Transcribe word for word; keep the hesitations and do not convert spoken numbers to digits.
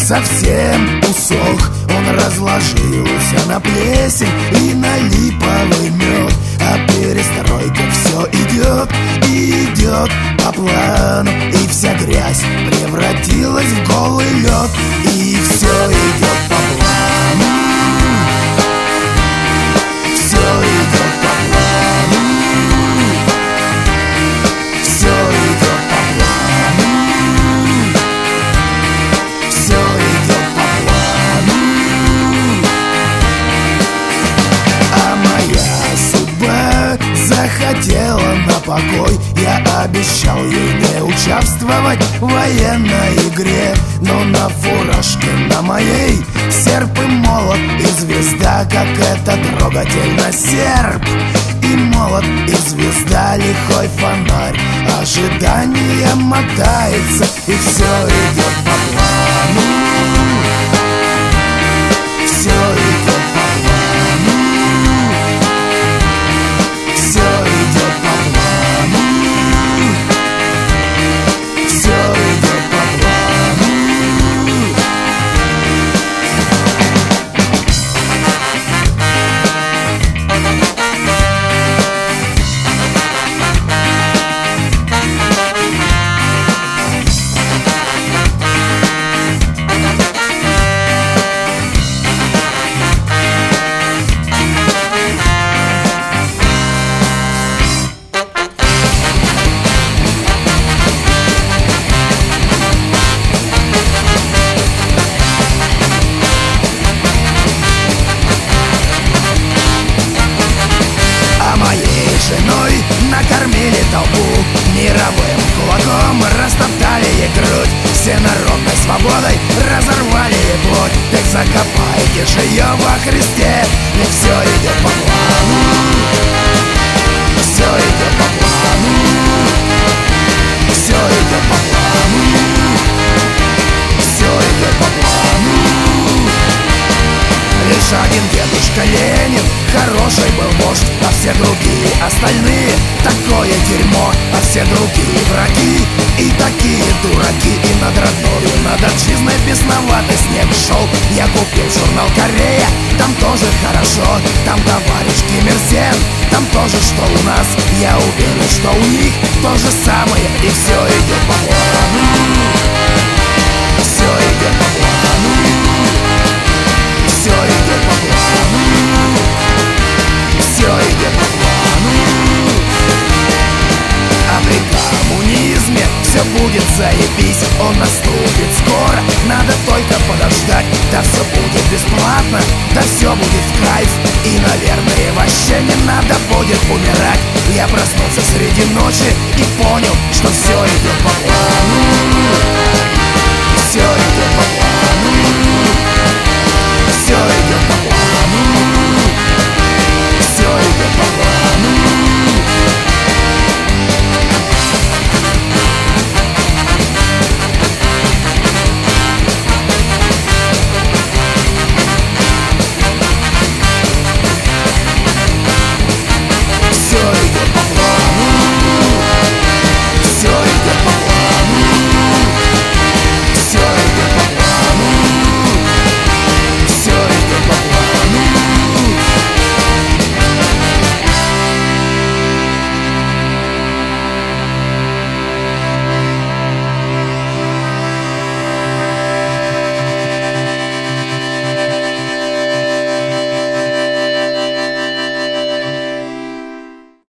совсем усох. Он разложился на плесень и на липовый мед. А перестройка все идет и идет по плану, и вся грязь превратилась в голый лед. И все идет по плану, все идет по плану, все идет по плану, все идет по плану. А моя судьба захотела на покой. Я обещал ей не участвовать в военной игре, но на фуражке на моей серп и молот и звезда, как это трогательно, серп и молот и звезда, лихой фонарь. Ожидание мотается, и все идет по плану, все идет по плану, все идет по плану, все идет по плану. Женой накормили толпу, мировым кулаком растоптали ей грудь, всенародной свободой разорвали ей плоть. Так закопайте же ее во Христе, и все идет по плану, все идет по плану, все идет по плану, все идет по плану. Лишь один дедушка Ленин хороший был вождь, а все другие остальные такое дерьмо, а все другие враги и такие дураки. И над родною, над отчизной бесноватый снег шел. Я купил журнал «Корея», там тоже хорошо, там товарищ Ким Ир Сен, там тоже что у нас. Я уверен, что у них то же самое, и все идет по плану, все идет по плану, все идет по плану, все идет по плану. А при коммунизме все будет заебись, он наступит скоро, надо только подождать. Да все будет бесплатно, да все будет в кайф, и, наверное, вообще не надо будет умирать. Я проснулся среди ночи и понял, что все идет по плану, все идет по плану.